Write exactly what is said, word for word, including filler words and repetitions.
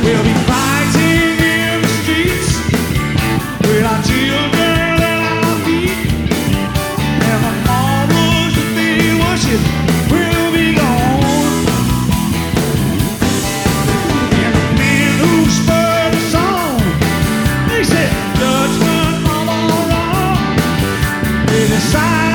We'll be fighting in the streets with our children at our feet, and the morals that they worship will be gone. And the men who spurred us on, they said judgment on all wrong. They decided